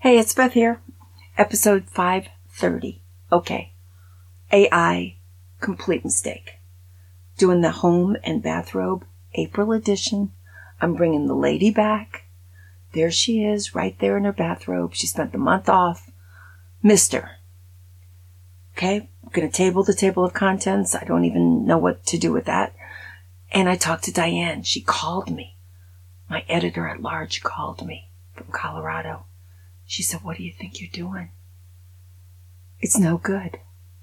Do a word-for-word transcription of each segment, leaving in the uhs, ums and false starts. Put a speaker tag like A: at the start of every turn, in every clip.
A: Hey, it's Beth here. Episode five thirty. Okay. A I, complete mistake. Doing the home and bathrobe, April edition. I'm bringing the lady back. There she is, right there in her bathrobe. She spent the month off. Missed her. Okay, I'm going to table the table of contents. I don't even know what to do with that. And I talked to Diane. She called me. My editor at large called me from Colorado. She said, "What do you think you're doing? It's no good.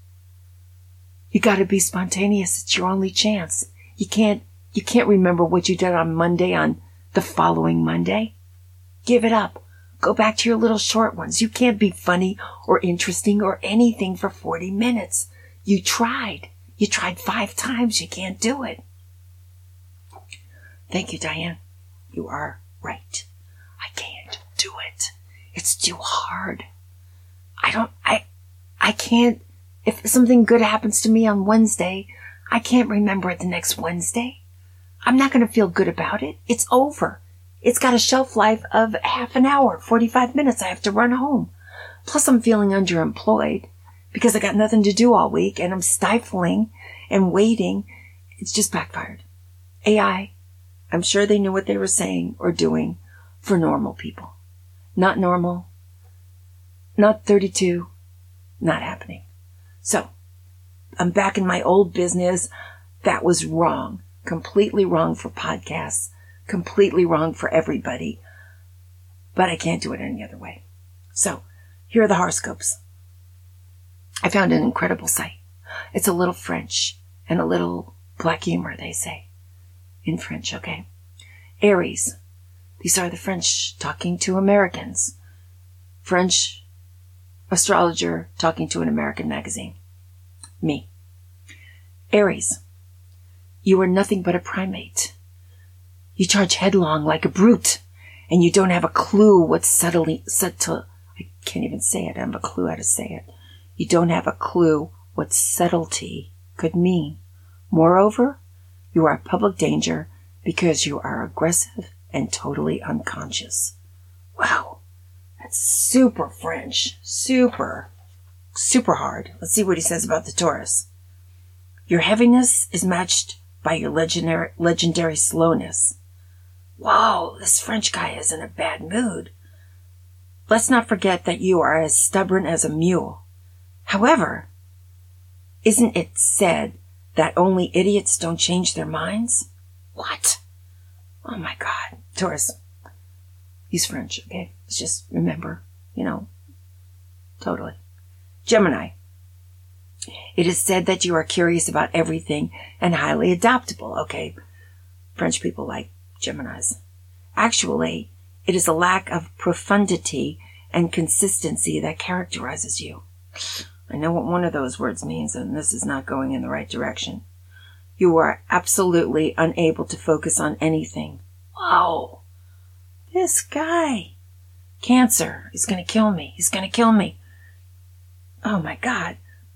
A: You got to be spontaneous. It's your only chance. You can't, you can't remember what you did on Monday on the following Monday. Give it up. Go back to your little short ones. You can't be funny or interesting or anything for forty minutes. You tried. You tried five times. You can't do it." Thank you, Diane. You are right. I can't do it. It's too hard. I don't, I, I can't, if something good happens to me on Wednesday, I can't remember it the next Wednesday. I'm not going to feel good about it. It's over. It's got a shelf life of half an hour, forty-five minutes. I have to run home. Plus I'm feeling underemployed because I got nothing to do all week and I'm stifling and waiting. It's just backfired. A I, I'm sure they knew what they were saying or doing for normal people. Not normal. Not thirty-two. Not happening. So, I'm back in my old business. That was wrong. Completely wrong for podcasts. Completely wrong for everybody. But I can't do it any other way. So, here are the horoscopes. I found an incredible site. It's a little French and a little black humor, they say. In French, okay? Aries. These are the French talking to Americans. French astrologer talking to an American magazine. Me. Aries. You are nothing but a primate. You charge headlong like a brute, and you don't have a clue what's subtly, subtle, I can't even say it, I don't have a clue how to say it. You don't have a clue what subtlety could mean. Moreover, you are a public danger because you are aggressive and totally unconscious. Wow. That's super French. Super, super hard. Let's see what he says about the Taurus. Your heaviness is matched by your legendary, legendary slowness. Wow, this French guy is in a bad mood. Let's not forget that you are as stubborn as a mule. However, isn't it said that only idiots don't change their minds? What? Oh my God. Taurus. He's French, okay? Let's just remember, you know, totally. Gemini. It is said that you are curious about everything and highly adaptable. Okay, French people like Geminis. Actually, it is a lack of profundity and consistency that characterizes you. I know what one of those words means, and this is not going in the right direction. You are absolutely unable to focus on anything. Wow. This guy. Cancer. He's going to kill me. He's going to kill me. Oh my God.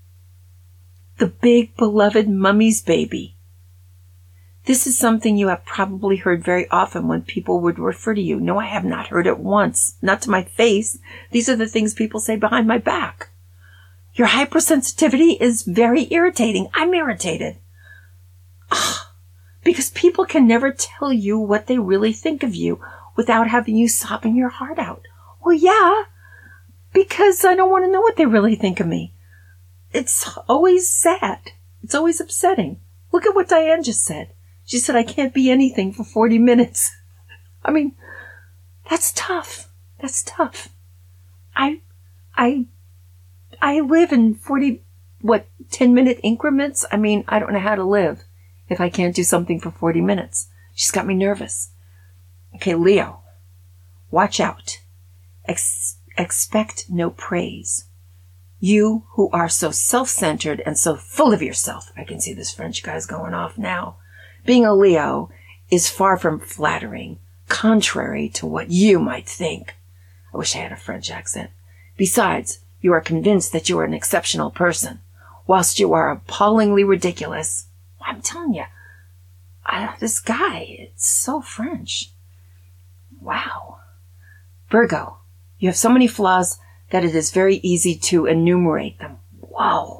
A: The big beloved mummy's baby. This is something you have probably heard very often when people would refer to you. No, I have not heard it once. Not to my face. These are the things people say behind my back. Your hypersensitivity is very irritating. I'm irritated. Ah, because people can never tell you what they really think of you without having you sobbing your heart out. Well, yeah, because I don't want to know what they really think of me. It's always sad. It's always upsetting. Look at what Diane just said. She said, I can't be anything for forty minutes. I mean, that's tough. That's tough. I, I, I live in forty, what, ten minute increments? I mean, I don't know how to live if I can't do something for forty minutes. She's got me nervous. Okay, Leo, watch out. Ex- expect no praise. You who are so self-centered and so full of yourself. I can see this French guy's going off now. Being a Leo is far from flattering, contrary to what you might think. I wish I had a French accent. Besides, you are convinced that you are an exceptional person, whilst you are appallingly ridiculous. I'm telling you, I, this guy, it's so French. Wow. Virgo, You have so many flaws that it is very easy to enumerate them. Wow.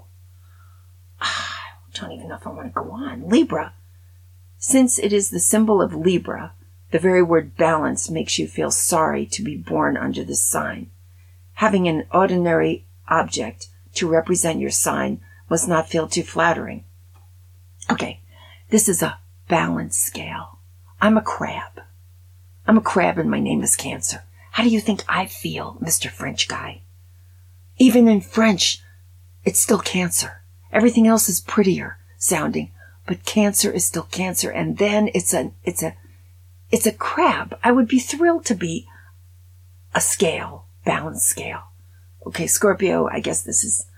A: I don't even know if I want to go on. Libra. Since it is the symbol of Libra, the very word balance makes you feel sorry to be born under this sign. Having an ordinary object to represent your sign must not feel too flattering. Okay, this is a balance scale. I'm a crab. I'm a crab and my name is Cancer. How do you think I feel, Mister French guy? Even in French, it's still Cancer. Everything else is prettier sounding, but Cancer is still Cancer. And then it's a, it's a, it's a crab. I would be thrilled to be a scale, balance scale. Okay, Scorpio, I guess this is,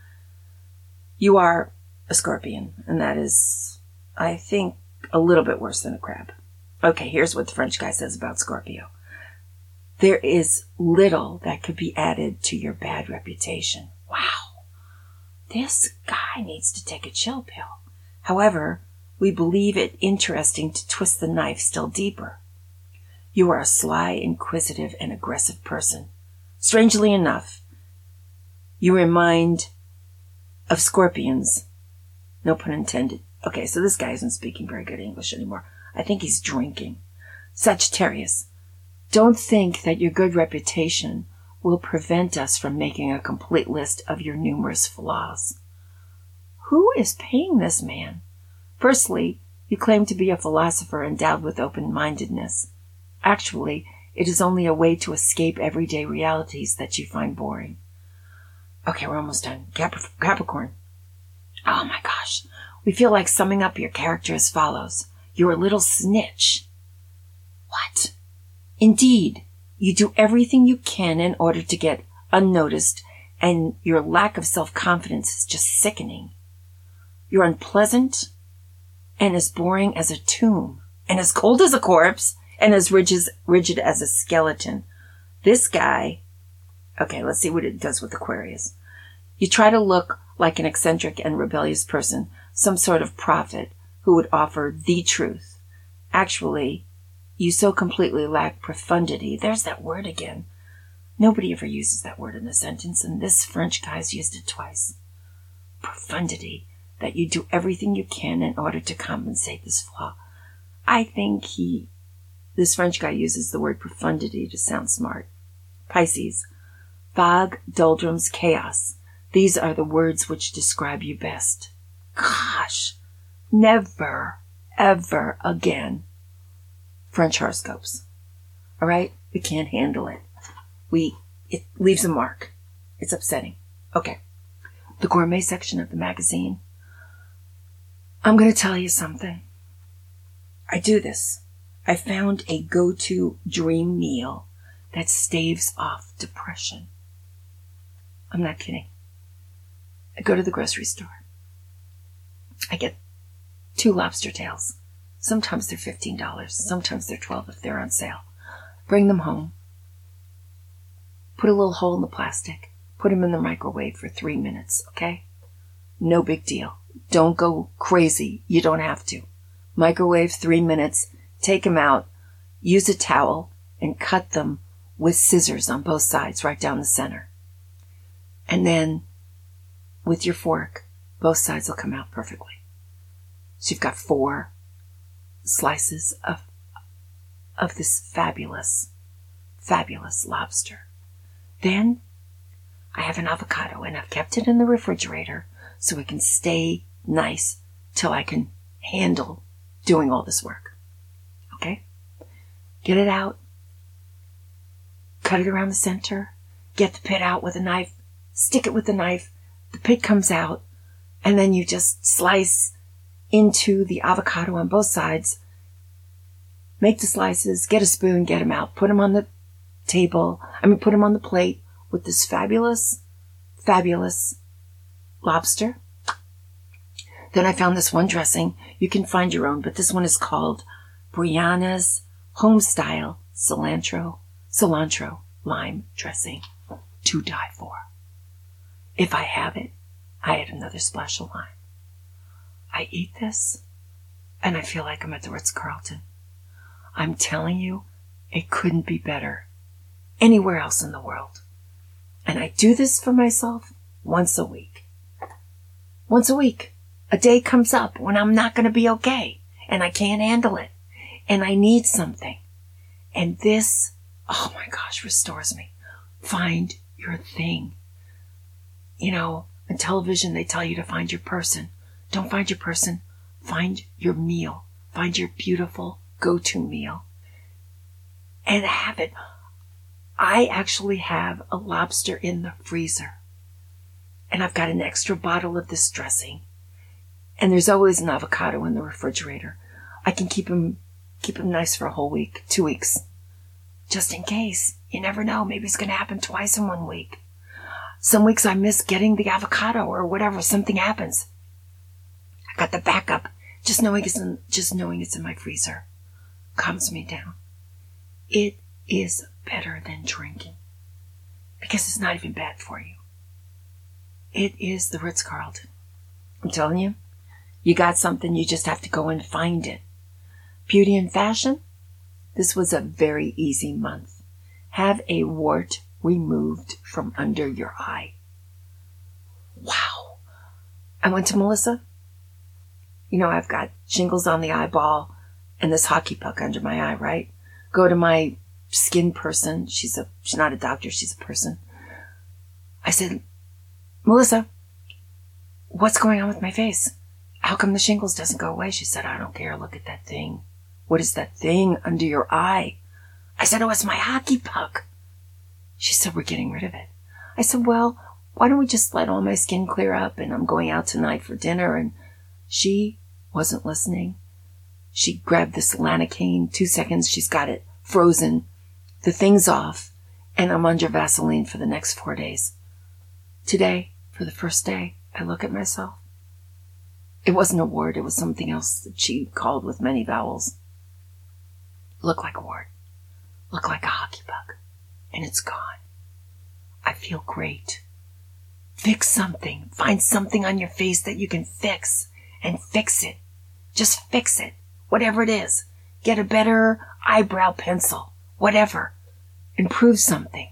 A: you are a scorpion, and that is, I think, a little bit worse than a crab. Okay, here's what the French guy says about Scorpio. There is little that could be added to your bad reputation. Wow. This guy needs to take a chill pill. However, we believe it interesting to twist the knife still deeper. You are a sly, inquisitive, and aggressive person. Strangely enough, you remind of scorpions. No pun intended. Okay, so this guy isn't speaking very good English anymore. I think he's drinking. Sagittarius. Don't think that your good reputation will prevent us from making a complete list of your numerous flaws. Who is paying this man? Firstly, you claim to be a philosopher endowed with open-mindedness. Actually, it is only a way to escape everyday realities that you find boring. Okay, we're almost done. Cap- Capricorn. Oh my gosh. We feel like summing up your character as follows. You're a little snitch. What? Indeed, you do everything you can in order to get unnoticed, and your lack of self-confidence is just sickening. You're unpleasant and as boring as a tomb, and as cold as a corpse, and as rigid, rigid as a skeleton. This guy, okay, let's see what it does with Aquarius. You try to look like an eccentric and rebellious person, some sort of prophet who would offer the truth. Actually, you so completely lack profundity. There's that word again. Nobody ever uses that word in a sentence, and this French guy's used it twice. Profundity, that you do everything you can in order to compensate this flaw. I think he, this French guy uses the word profundity to sound smart. Pisces. Fog, doldrums, chaos. These are the words which describe you best. Gosh, never, ever again. French horoscopes. All right? We can't handle it. We, it leaves a mark. It's upsetting. Okay. The gourmet section of the magazine. I'm going to tell you something. I do this. I found a go-to dream meal that staves off depression. I'm not kidding. I go to the grocery store. I get two lobster tails. Sometimes they're fifteen dollars. Sometimes they're twelve dollars if they're on sale. Bring them home. Put a little hole in the plastic. Put them in the microwave for three minutes, okay? No big deal. Don't go crazy. You don't have to. Microwave three minutes. Take them out. Use a towel and cut them with scissors on both sides, right down the center. And then, with your fork, both sides will come out perfectly. So you've got four slices of of this fabulous, fabulous lobster. Then I have an avocado, and I've kept it in the refrigerator so it can stay nice till I can handle doing all this work. Okay? Get it out. Cut it around the center. Get the pit out with a knife. Stick it with the knife. The pit comes out. And then you just slice into the avocado on both sides. Make the slices. Get a spoon. Get them out. Put them on the table. I mean, put them on the plate with this fabulous, fabulous lobster. Then I found this one dressing. You can find your own, but this one is called Brianna's Homestyle Cilantro, Cilantro Lime Dressing. To die for. If I have it, I add another splash of lime. I eat this, and I feel like I'm at the Ritz-Carlton. I'm telling you, it couldn't be better anywhere else in the world. And I do this for myself once a week. Once a week. A day comes up when I'm not going to be okay and I can't handle it and I need something. And this, oh my gosh, restores me. Find your thing. You know, in television, they tell you to find your person. Don't find your person. Find your meal. Find your beautiful go-to meal and have it. I actually have a lobster in the freezer and I've got an extra bottle of this dressing and there's always an avocado in the refrigerator. I can keep them, keep them nice for a whole week, two weeks, just in case. You never know. Maybe it's going to happen twice in one week. Some weeks I miss getting the avocado or whatever. Something happens. I got the backup. Just knowing it's in, just knowing it's in my freezer calms me down. It is better than drinking because it's not even bad for you. It is the Ritz-Carlton. I'm telling you, you got something, you just have to go and find it. Beauty and fashion. This was a very easy month. Have a wart removed from under your eye. Wow. I went to Melissa. You know, I've got shingles on the eyeball and this hockey puck under my eye, right? Go to my skin person. She's a, she's not a doctor. She's a person. I said, Melissa, what's going on with my face? How come the shingles doesn't go away? She said, I don't care. Look at that thing. What is that thing under your eye? I said, oh, it's my hockey puck. She said, we're getting rid of it. I said, well, why don't we just let all my skin clear up and I'm going out tonight for dinner. And she wasn't listening. She grabbed this Lanacane, two seconds, she's got it frozen. The thing's off and I'm under Vaseline for the next four days. Today, for the first day, I look at myself. It wasn't a wart, it was something else that she called with many vowels. Look like a wart. Look like a hockey puck. And it's gone. I feel great. Fix something. Find something on your face that you can fix. And fix it. Just fix it. Whatever it is. Get a better eyebrow pencil. Whatever. Improve something.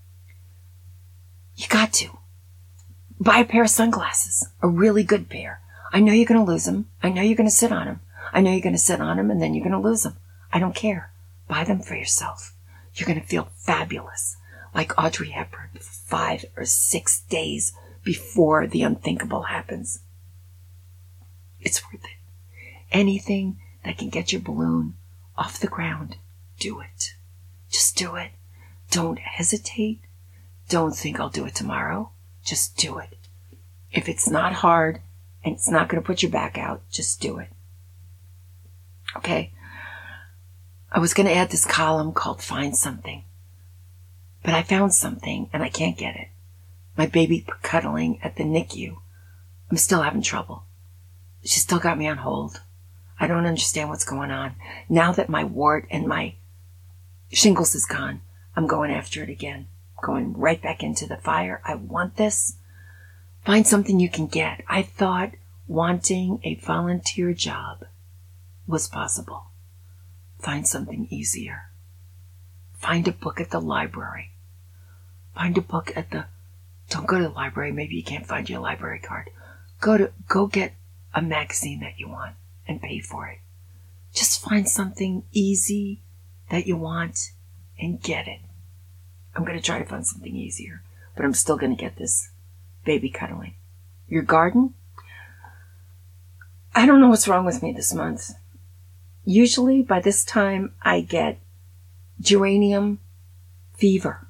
A: You got to. Buy a pair of sunglasses. A really good pair. I know you're going to lose them. I know you're going to sit on them. I know you're going to sit on them and then you're going to lose them. I don't care. Buy them for yourself. You're going to feel fabulous. Like Audrey Hepburn for five or six days before the unthinkable happens. It's worth it. Anything that can get your balloon off the ground, do it. Just do it. Don't hesitate. Don't think I'll do it tomorrow. Just do it. If it's not hard and it's not going to put your back out, just do it. Okay? I was going to add this column called Find Something. But I found something and I can't get it. My baby cuddling at the N I C U. I'm still having trouble. She still got me on hold. I don't understand what's going on. Now that my wart and my shingles is gone, I'm going after it again. Going right back into the fire. I want this. Find something you can get. I thought wanting a volunteer job was possible. Find something easier. Find a book at the library. Find a book at the... Don't go to the library. Maybe you can't find your library card. Go to go get a magazine that you want and pay for it. Just find something easy that you want and get it. I'm going to try to find something easier, but I'm still going to get this baby cuddling. Your garden? I don't know what's wrong with me this month. Usually by this time I get geranium fever.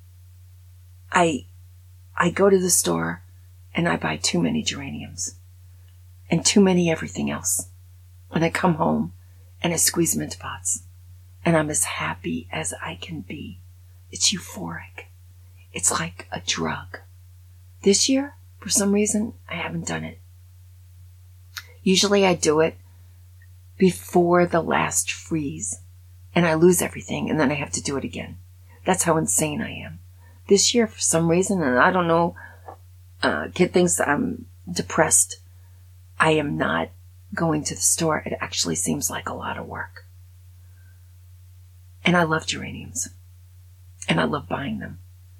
A: I I go to the store and I buy too many geraniums and too many everything else. And I come home and I squeeze them into pots and I'm as happy as I can be. It's euphoric. It's like a drug. This year, for some reason, I haven't done it. Usually I do it before the last freeze and I lose everything and then I have to do it again. That's how insane I am. This year, for some reason, and I don't know, uh, kid thinks I'm depressed. I am not going to the store. It actually seems like a lot of work. And I love geraniums. And I love buying them.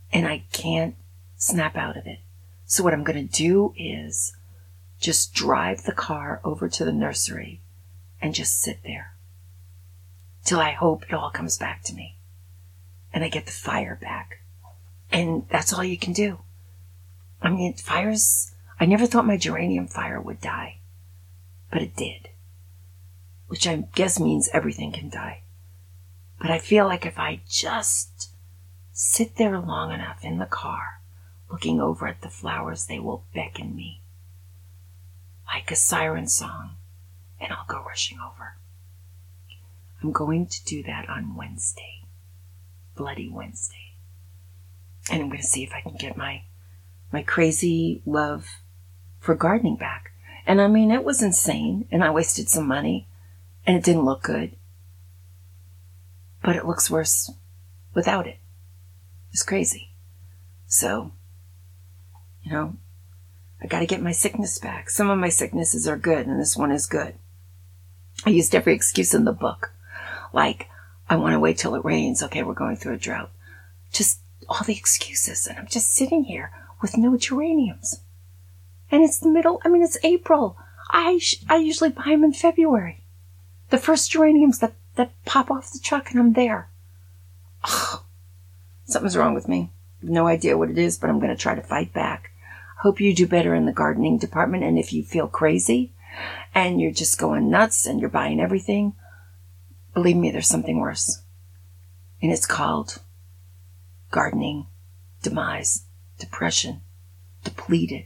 A: and I can't snap out of it. So what I'm going to do is just drive the car over to the nursery and just sit there till I hope it all comes back to me and I get the fire back. And that's all you can do. I mean, fires, I never thought my geranium fire would die, but it did, which I guess means everything can die. But I feel like if I just sit there long enough in the car, looking over at the flowers, they will beckon me like a siren song, and I'll go rushing over. I'm going to do that on Wednesday, Bloody Wednesday. And I'm going to see if I can get my my crazy love for gardening back. And I mean, it was insane, and I wasted some money, and it didn't look good. But it looks worse without it. It's crazy. So, you know, I got to get my sickness back. Some of my sicknesses are good, and this one is good. I used every excuse in the book. Like, I want to wait till it rains. Okay, we're going through a drought. Just all the excuses. And I'm just sitting here with no geraniums. And it's the middle, I mean, it's April. I sh- I usually buy them in February. The first geraniums that, that pop off the truck, and I'm there. Ugh. Something's wrong with me. No idea what it is, but I'm going to try to fight back. Hope you do better in the gardening department. And if you feel crazy and you're just going nuts and you're buying everything, believe me, there's something worse. And it's called gardening demise, depression, depleted.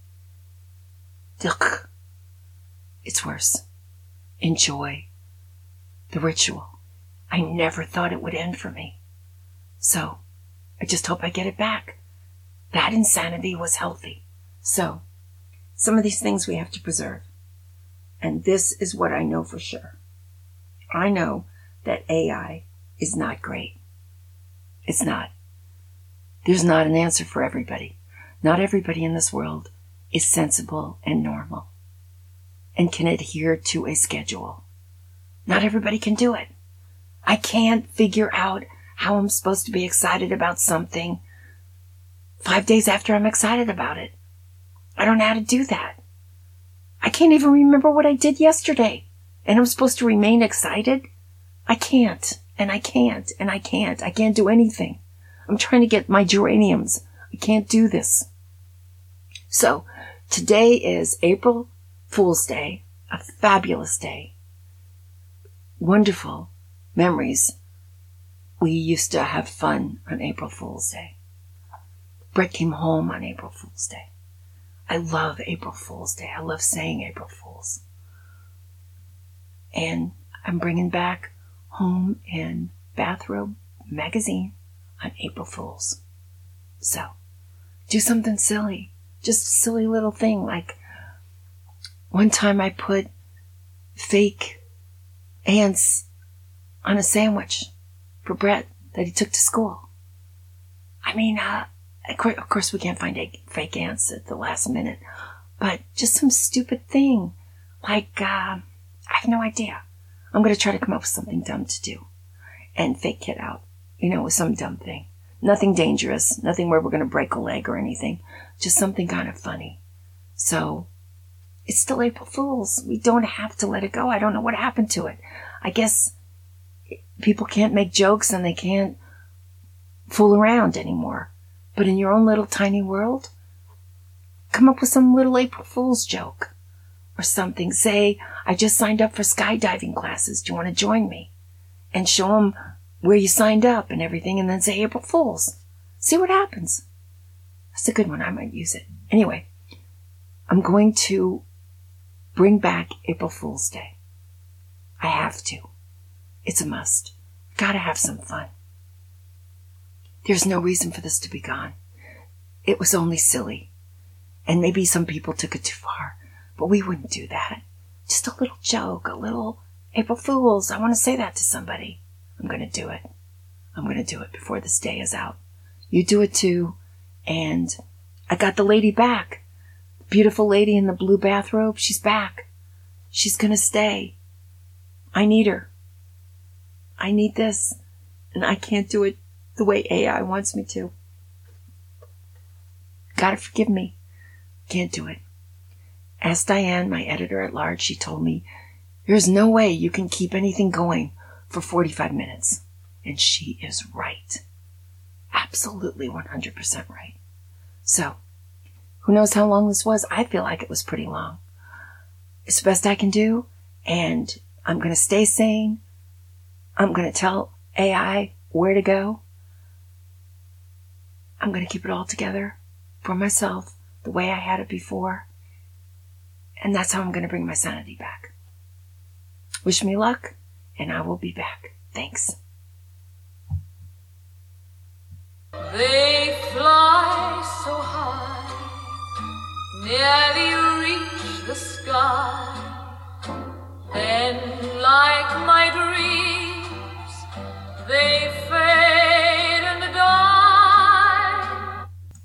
A: Ugh. It's worse. Enjoy the ritual. I never thought it would end for me. So, I just hope I get it back. That insanity was healthy. So, some of these things we have to preserve. And this is what I know for sure. I know that A I is not great. It's not. There's not an answer for everybody. Not everybody in this world is sensible and normal and can adhere to a schedule. Not everybody can do it. I can't figure out how I'm supposed to be excited about something five days after I'm excited about it. I don't know how to do that. I can't even remember what I did yesterday, and I'm supposed to remain excited? I can't, and I can't, and I can't. I can't do anything. I'm trying to get my geraniums. I can't do this. So, today is April Fool's Day, a fabulous day. Wonderful memories. We used to have fun on April Fool's Day. Brett came home on April Fool's Day. I love April Fool's Day. I love saying April Fools. And I'm bringing back Home and Bathrobe magazine on April Fools. So, do something silly. Just a silly little thing. Like, one time I put fake ants on a sandwich for Brett that he took to school. I mean, uh, of course we can't find fake ants at the last minute, but just some stupid thing. Like, uh, I have no idea. I'm going to try to come up with something dumb to do and fake it out, you know, with some dumb thing. Nothing dangerous, nothing where we're going to break a leg or anything, just something kind of funny. So, it's still April Fool's. We don't have to let it go. I don't know what happened to it. I guess people can't make jokes and they can't fool around anymore. But in your own little tiny world, come up with some little April Fool's joke or something. Say, I just signed up for skydiving classes. Do you want to join me? And show them where you signed up and everything, and then say April Fool's. See what happens. That's a good one. I might use it. Anyway, I'm going to bring back April Fool's Day. I have to. It's a must. Gotta have some fun. There's no reason for this to be gone. It was only silly. And maybe some people took it too far, but we wouldn't do that. Just a little joke, a little April Fool's. I want to say that to somebody. I'm going to do it. I'm going to do it before this day is out. You do it too. And I got the lady back. The beautiful lady in the blue bathrobe. She's back. She's going to stay. I need her. I need this. And I can't do it the way A I wants me to. gotta forgive me. Can't do it. Asked Diane, my editor at large. She told me, there's no way you can keep anything going for forty-five minutes. And she is right. Absolutely one hundred percent right. So, who knows how long this was? I feel like it was pretty long. It's the best I can do, and I'm going to stay sane. I'm going to tell A I where to go. I'm going to keep it all together for myself the way I had it before. And that's how I'm going to bring my sanity back. Wish me luck, and I will be back. Thanks.
B: They fly so high, nearly reach the sky. Then, like my dreams, they